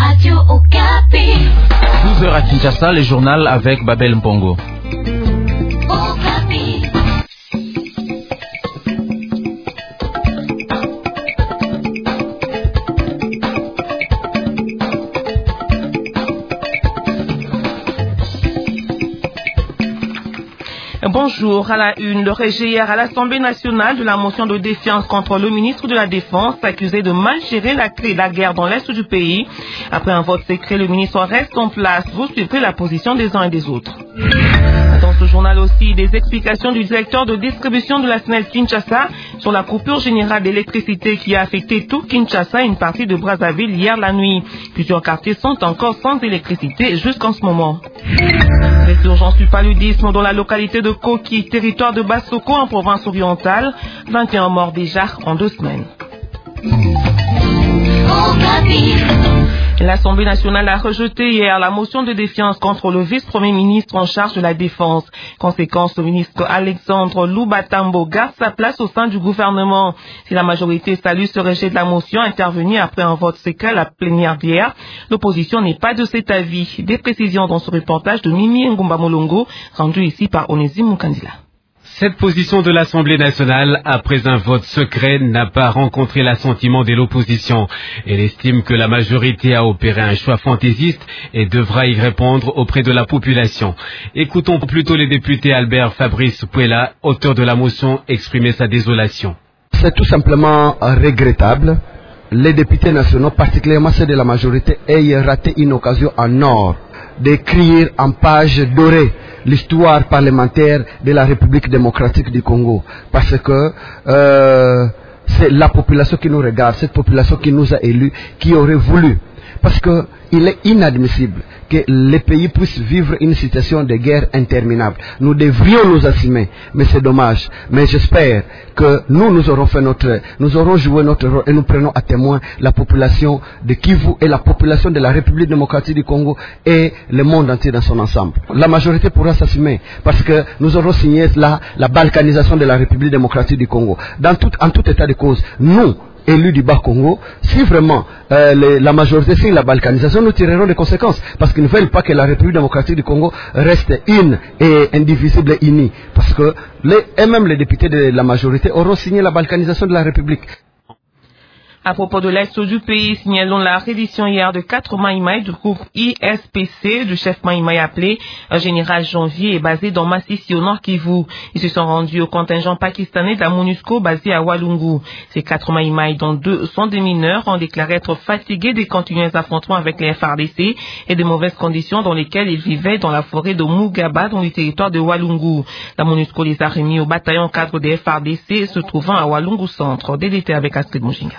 Radio Okapi. 12h à Kinshasa, le journal avec Babel Mpongo. Okapi. Bonjour. À la une, le rejet hier à l'Assemblée nationale de la motion de défiance contre le ministre de la Défense, accusé de mal gérer la guerre dans l'est du pays. Après un vote secret, le ministre reste en place. Vous suivrez la position des uns et des autres. Dans ce journal aussi, des explications du directeur de distribution de la SNEL Kinshasa sur la coupure générale d'électricité qui a affecté tout Kinshasa et une partie de Brazzaville hier la nuit. Plusieurs quartiers sont encore sans électricité jusqu'en ce moment. Résurgence du paludisme dans la localité de Koki, territoire de Bassoko en province orientale. 21 morts déjà en 2 semaines. L'Assemblée nationale a rejeté hier la motion de défiance contre le vice-premier ministre en charge de la Défense. Conséquence, le ministre Alexandre Loubatambo garde sa place au sein du gouvernement. Si la majorité salue ce rejet de la motion intervenu après un vote secret à la plénière d'hier, l'opposition n'est pas de cet avis. Des précisions dans ce reportage de Mimi Ngumba Molongo, rendu ici par Onésime Mukandila. Cette position de l'Assemblée nationale, après un vote secret, n'a pas rencontré l'assentiment de l'opposition. Elle estime que la majorité a opéré un choix fantaisiste et devra y répondre auprès de la population. Écoutons plutôt les députés Albert Fabrice Puela, auteur de la motion, exprimer sa désolation. C'est tout simplement regrettable. Les députés nationaux, particulièrement ceux de la majorité, aient raté une occasion en or d'écrire en page dorée l'histoire parlementaire de la République démocratique du Congo. Parce que c'est la population qui nous regarde, cette population qui nous a élus, qui aurait voulu. Parce qu'il est inadmissible que les pays puissent vivre une situation de guerre interminable. Nous devrions nous assumer, mais c'est dommage. Mais j'espère que nous aurons joué notre rôle et nous prenons à témoin la population de Kivu et la population de la République démocratique du Congo et le monde entier dans son ensemble. La majorité pourra s'assumer parce que nous aurons signé la balkanisation de la République démocratique du Congo. En tout état de cause, nous, élus du Bas-Congo, si vraiment la majorité signe la balkanisation, nous tirerons des conséquences parce qu'ils ne veulent pas que la République démocratique du Congo reste une et indivisible et unie. Parce que même les députés de la majorité auront signé la balkanisation de la République. À propos de l'Est du pays, signalons la reddition hier de 4 Maïmaï du groupe ISPC du chef Maïmaï appelé Général Janvier et basé dans Massissi au Nord Kivu. Ils se sont rendus au contingent pakistanais de la MONUSCO basé à Walungu. Ces 4 Maïmaï, dont 2 sont des mineurs, ont déclaré être fatigués des continuels affrontements avec les FARDC et des mauvaises conditions dans lesquelles ils vivaient dans la forêt de Mugaba dans le territoire de Walungu. La MONUSCO les a remis au bataillon cadre des FARDC se trouvant à Walungu Centre. DDT avec Astrid Mujinga.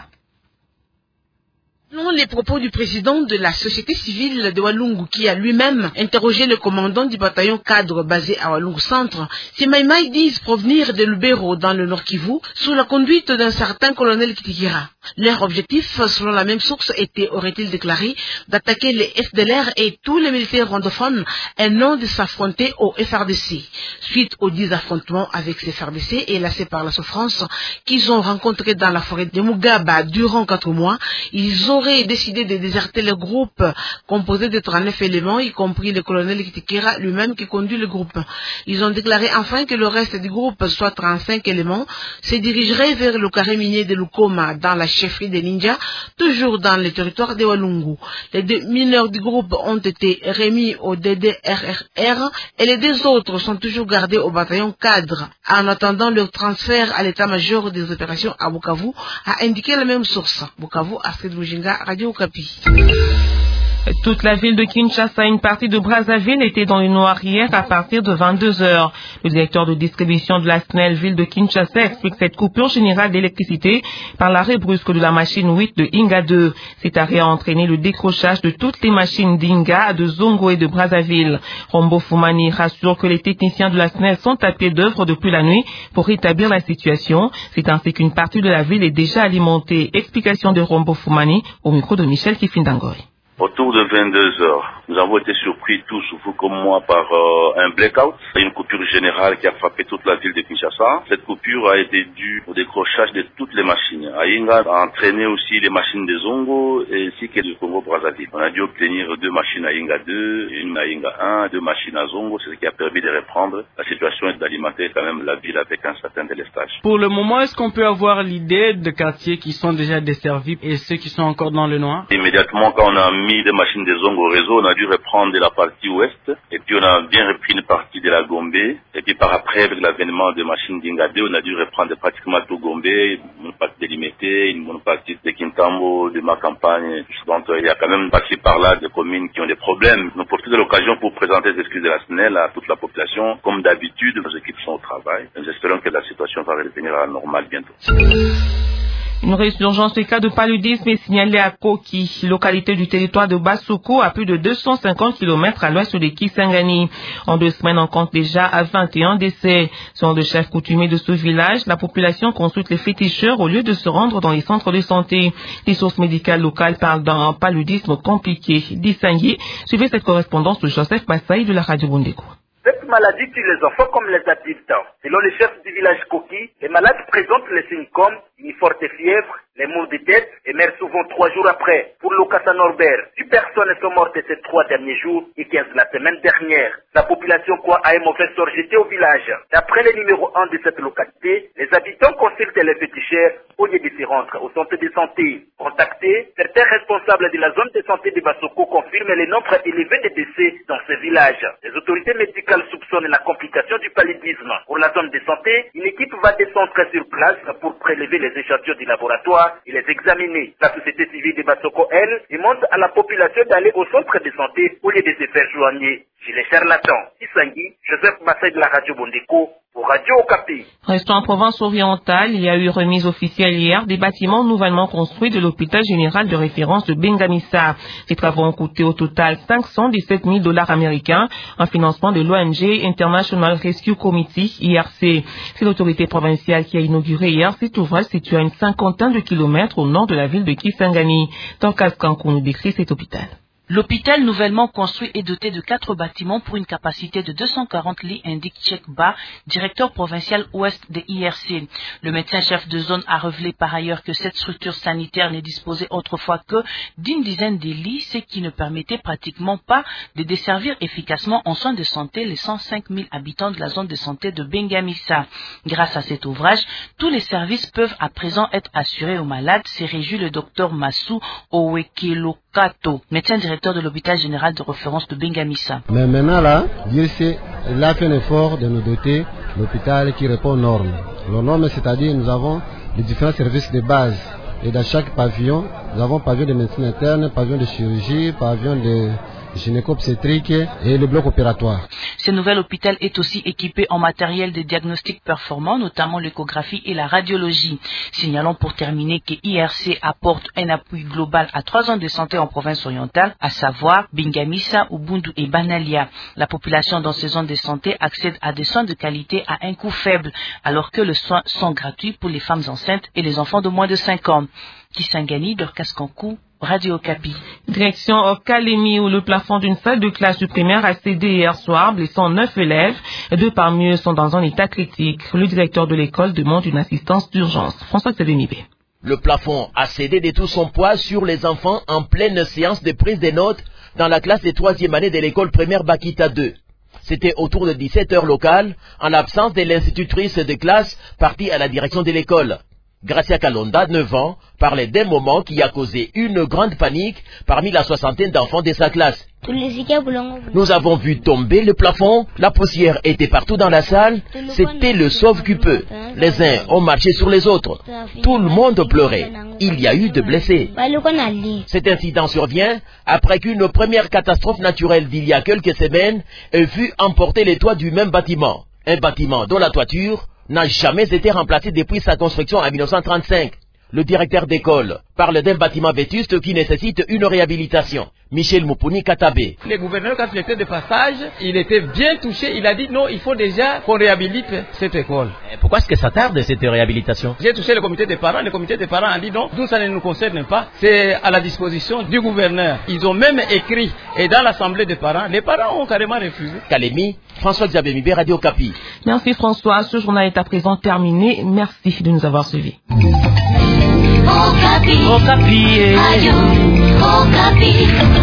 Selon les propos du président de la société civile de Walungu, qui a lui-même interrogé le commandant du bataillon cadre basé à Walungu Centre, ces Maïmaï disent provenir de Lubero dans le Nord Kivu sous la conduite d'un certain colonel Kitikira. Leur objectif, selon la même source, était, aurait-il déclaré, d'attaquer les FDLR et tous les militaires rwandophones et non de s'affronter au FRDC. Suite aux 10 affrontements avec ces FRDC et lassés par la souffrance qu'ils ont rencontrés dans la forêt de Mugaba durant 4 mois, ils auraient décidé de déserter le groupe composé de 39 éléments, y compris le colonel Kitikira lui-même qui conduit le groupe. Ils ont déclaré enfin que le reste du groupe, soit 35 éléments, se dirigerait vers le carré minier de Lukoma dans la chefferie des ninjas, toujours dans le territoire de Walungu. Les 2 mineurs du groupe ont été remis au DDRRR et les 2 autres sont toujours gardés au bataillon cadre en attendant leur transfert à l'état-major des opérations à Bukavu, a indiqué la même source. Bukavu, Astrid Mujinga, Radio Okapi. Toute la ville de Kinshasa et une partie de Brazzaville était dans le noir hier à partir de 22h. Le directeur de distribution de la SNEL ville de Kinshasa explique cette coupure générale d'électricité par l'arrêt brusque de la machine 8 de Inga 2. Cet arrêt a entraîné le décrochage de toutes les machines d'Inga, de Zongo et de Brazzaville. Rombo Fumani rassure que les techniciens de la SNEL sont à pied d'œuvre depuis la nuit pour rétablir la situation. C'est ainsi qu'une partie de la ville est déjà alimentée. Explication de Rombo Fumani au micro de Michel Kifindangoy. Au autour de 22h. Nous avons été surpris tous, vous comme moi, par un blackout, une coupure générale qui a frappé toute la ville de Kinshasa. Cette coupure a été due au décrochage de toutes les machines. Aïnga a entraîné aussi les machines de Zongo ainsi que du Congo-Brazzaville. On a dû obtenir 2 machines Aïnga 2, une Aïnga 1, 2 machines à Zongo, c'est ce qui a permis de reprendre la situation et d'alimenter quand même la ville avec un certain délestage. Pour le moment, est-ce qu'on peut avoir l'idée de quartiers qui sont déjà desservis et ceux qui sont encore dans le noir? Immédiatement, quand on a mis des machines de Zongo au réseau, on a dû reprendre de la partie ouest, et puis on a bien repris une partie de la Gombe, et puis par après, avec l'avènement des machines d'Ingade, on a dû reprendre pratiquement tout Gombe, une partie de Limité, une partie de Kintambo, de ma campagne. Donc il y a quand même passé par là des communes qui ont des problèmes. Nous profitons de l'occasion pour présenter les excuses de la SNEL à toute la population. Comme d'habitude, nos équipes sont au travail. Nous espérons que la situation va revenir à la normale bientôt. Une résurgence des cas de paludisme est signalée à Koki, localité du territoire de Bassoko, à plus de 250 km à l'ouest de Kisangani. En 2 semaines, on compte déjà à 21 décès. Selon le chef coutumier de ce village, la population consulte les féticheurs au lieu de se rendre dans les centres de santé. Les sources médicales locales parlent d'un paludisme compliqué. Distingué, suivez cette correspondance de Joseph Bassaï de la radio Bondeko. Cette maladie tue les enfants comme les adultes. Selon le chef du village Koki, les malades présentent les signes comme une forte fièvre, les maux de tête et meurent souvent 3 jours après. Pour Lokassa Norbert, 10 personnes sont mortes ces 3 derniers jours et 15 la semaine dernière. La population croit à un mauvais sort jeté au village. D'après le numéro 1 de cette localité, les habitants consultent les féticheurs au lieu de se rendre au centre de santé. Contactés, certains responsables de la zone de santé de Bassoko confirment le nombre élevé de décès dans ce village. Les autorités médicales soupçonnent la complication du paludisme. Pour la zone de santé, une équipe va descendre sur place pour prélever les échantillons du laboratoire et les examiner. La société civile de Bassoko, elle, demande à la population d'aller au centre de santé au lieu de se faire joigner chez les charlatans. Isangui, Joseph Massé de la radio Bondeko, pour Radio Okapi. Restons en Provence-Orientale, il y a eu remise officielle hier des bâtiments nouvellement construits de l'hôpital général de référence de Bengamissa. Ces travaux ont coûté au total $517 000 américains, un financement de l'ONG International Rescue Committee, IRC. C'est l'autorité provinciale qui a inauguré hier cet ouvrage situé à une 50aine de kilomètres au nord de la ville de Kisangani. Torkas Kankou nous décrit cet hôpital. L'hôpital nouvellement construit est doté de 4 bâtiments pour une capacité de 240 lits, indique Tchekba, directeur provincial ouest de IRC. Le médecin-chef de zone a révélé par ailleurs que cette structure sanitaire ne disposait autrefois que d'une dizaine de lits, ce qui ne permettait pratiquement pas de desservir efficacement en soins de santé les 105 000 habitants de la zone de santé de Bengamissa. Grâce à cet ouvrage, tous les services peuvent à présent être assurés aux malades, s'est réjoui le docteur Massou Owekelokato, médecin directeur de l'hôpital général de référence de Bengamissa. Mais maintenant là, IRC a fait un effort de nous doter l'hôpital qui répond aux normes. Les normes, c'est-à-dire nous avons les différents services de base. Et dans chaque pavillon, nous avons pavillon de médecine interne, pavillon de chirurgie, pavillon de gynéco-obstétrique et le bloc opératoire. Ce nouvel hôpital est aussi équipé en matériel de diagnostic performant, notamment l'échographie et la radiologie. Signalons pour terminer que IRC apporte un appui global à 3 zones de santé en province orientale, à savoir Bengamissa, Ubundu et Banalia. La population dans ces zones de santé accède à des soins de qualité à un coût faible, alors que les soins sont gratuits pour les femmes enceintes et les enfants de moins de 5 ans. Kisangani, Dorcas Kankou, Radio Okapi. Direction Kalemi, où le plafond d'une salle de classe du primaire a cédé hier soir, blessant 9 élèves. 2 parmi eux sont dans un état critique. Le directeur de l'école demande une assistance d'urgence. François Tsedenibé. Le plafond a cédé de tout son poids sur les enfants en pleine séance de prise de notes dans la classe de 3e année de l'école primaire Bakita 2. C'était autour de 17h locales, en l'absence de l'institutrice de classe partie à la direction de l'école. Gracia Kalonda, 9 ans, parlait d'un moment qui a causé une grande panique parmi la 60aine d'enfants de sa classe. Nous avons vu tomber le plafond, la poussière était partout dans la salle, c'était le sauve-qui-peut. Les uns ont marché sur les autres. Tout le monde pleurait. Il y a eu de blessés. Cet incident survient après qu'une première catastrophe naturelle d'il y a quelques semaines ait vu emporter les toits du même bâtiment. Un bâtiment dont la toiture n'a jamais été remplacée depuis sa construction en 1935. Le directeur d'école parle d'un bâtiment vétuste qui nécessite une réhabilitation. Michel Moupouni Katabé. Le gouverneur, quand il était de passage, il était bien touché. Il a dit non, il faut déjà qu'on réhabilite cette école. Et pourquoi est-ce que ça tarde cette réhabilitation? J'ai touché le comité des parents. Le comité des parents a dit non, nous ça ne nous concerne pas. C'est à la disposition du gouverneur. Ils ont même écrit. Et dans l'assemblée des parents, les parents ont carrément refusé. Kalemi, François-Xavier Mibé, Radio Kapi. Merci François. Ce journal est à présent terminé. Merci de nous avoir suivis. Okapi.